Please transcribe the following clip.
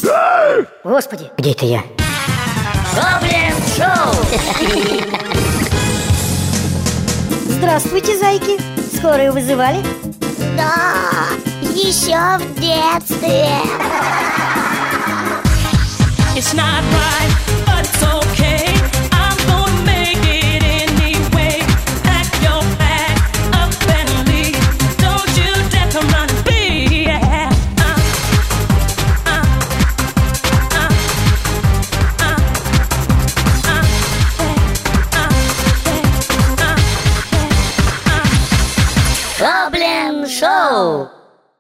Господи, где это я? Гоблин Шоу! Здравствуйте, зайки. Скорую вызывали? Да, еще в детстве. It's not right.